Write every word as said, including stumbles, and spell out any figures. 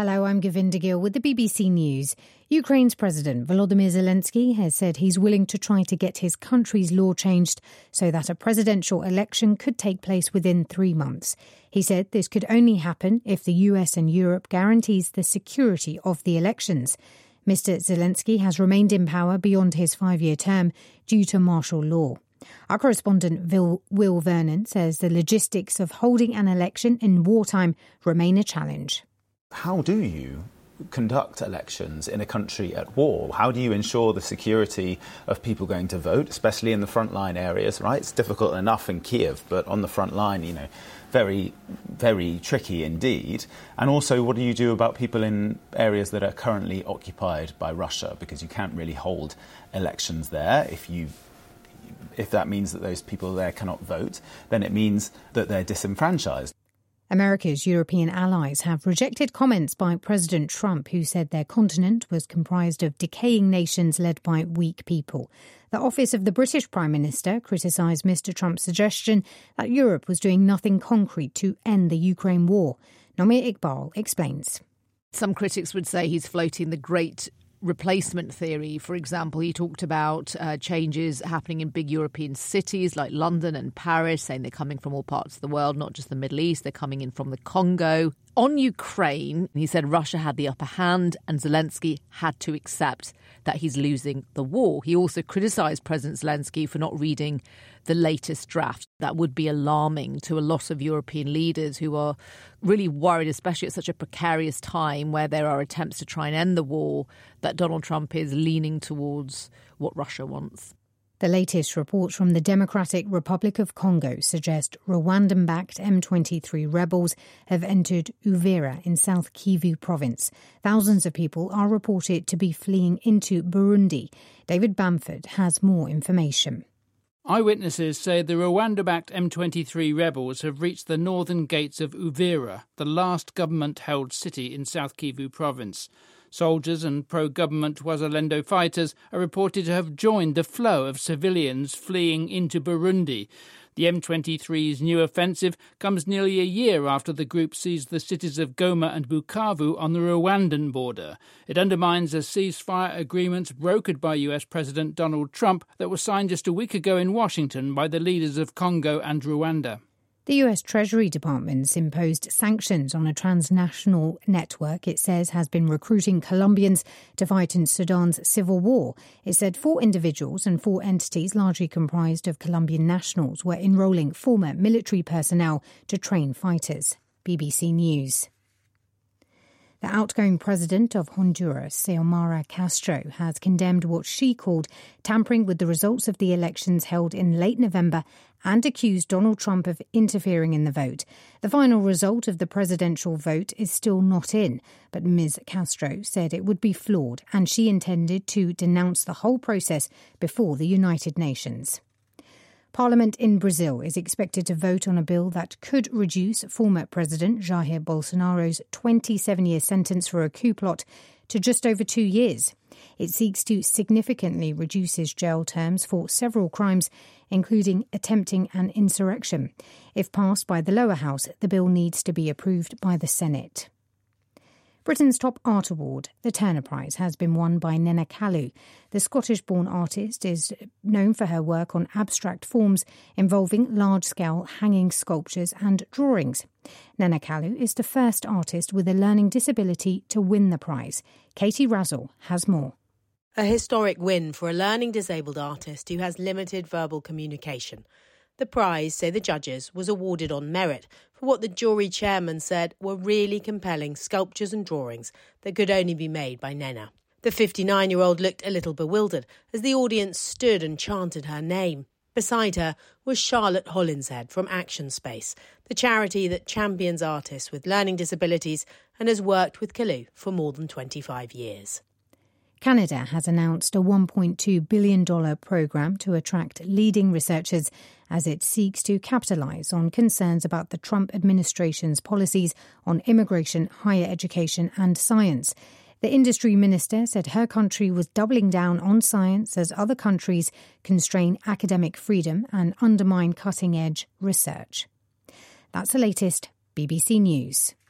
Hello, I'm Govinda Gill with the B B C News. Ukraine's President Volodymyr Zelensky has said he's willing to try to get his country's law changed so that a presidential election could take place within three months. He said this could only happen if the U S and Europe guarantees the security of the elections. Mister Zelensky has remained in power beyond his five-year term due to martial law. Our correspondent Will Vernon says the logistics of holding an election in wartime remain a challenge. How do you conduct elections in a country at war? How do you ensure the security of people going to vote, especially in the frontline areas, right? It's difficult enough in Kiev, but on the front line, you know, very, very tricky indeed. And also, what do you do about people in areas that are currently occupied by Russia? Because you can't really hold elections there. If you if that means that those people there cannot vote, then it means that they're disenfranchised. America's European allies have rejected comments by President Trump, who said their continent was comprised of decaying nations led by weak people. The office of the British Prime Minister criticised Mister Trump's suggestion that Europe was doing nothing concrete to end the Ukraine war. Nomir Iqbal explains. Some critics would say he's floating the great replacement theory. For example, he talked about uh, changes happening in big European cities like London and Paris, saying they're coming from all parts of the world, not just the Middle East. They're coming in from the Congo. On Ukraine, he said Russia had the upper hand and Zelensky had to accept that he's losing the war. He also criticised President Zelensky for not reading the latest draft. That would be alarming to a lot of European leaders who are really worried, especially at such a precarious time where there are attempts to try and end the war, that Donald Trump is leaning towards what Russia wants. The latest reports from the Democratic Republic of Congo suggest Rwandan-backed M twenty-three rebels have entered Uvira in South Kivu province. Thousands of people are reported to be fleeing into Burundi. David Bamford has more information. Eyewitnesses say the Rwanda-backed M twenty-three rebels have reached the northern gates of Uvira, the last government-held city in South Kivu province. Soldiers and pro-government Wazalendo fighters are reported to have joined the flow of civilians fleeing into Burundi. The M twenty-three's new offensive comes nearly a year after the group seized the cities of Goma and Bukavu on the Rwandan border. It undermines a ceasefire agreement brokered by U S President Donald Trump that was signed just a week ago in Washington by the leaders of Congo and Rwanda. The U S Treasury Department's imposed sanctions on a transnational network it says has been recruiting Colombians to fight in Sudan's civil war. It said four individuals and four entities largely comprised of Colombian nationals were enrolling former military personnel to train fighters. B B C News. The outgoing president of Honduras, Xiomara Castro, has condemned what she called tampering with the results of the elections held in late November and accused Donald Trump of interfering in the vote. The final result of the presidential vote is still not in, but Miz Castro said it would be flawed and she intended to denounce the whole process before the United Nations. Parliament in Brazil is expected to vote on a bill that could reduce former President Jair Bolsonaro's twenty-seven-year sentence for a coup plot to just over two years. It seeks to significantly reduce his jail terms for several crimes, including attempting an insurrection. If passed by the lower house, the bill needs to be approved by the Senate. Britain's top art award, the Turner Prize, has been won by Nena Kalu. The Scottish-born artist is known for her work on abstract forms involving large-scale hanging sculptures and drawings. Nena Kalu is the first artist with a learning disability to win the prize. Katie Razzle has more. A historic win for a learning disabled artist who has limited verbal communication. The prize, say the judges, was awarded on merit for what the jury chairman said were really compelling sculptures and drawings that could only be made by Nena. The fifty-nine-year-old looked a little bewildered as the audience stood and chanted her name. Beside her was Charlotte Hollinshead from Action Space, the charity that champions artists with learning disabilities and has worked with Kalu for more than twenty-five years. Canada has announced a one point two billion dollars programme to attract leading researchers as it seeks to capitalise on concerns about the Trump administration's policies on immigration, higher education and science. The industry minister said her country was doubling down on science as other countries constrain academic freedom and undermine cutting-edge research. That's the latest. B B C News.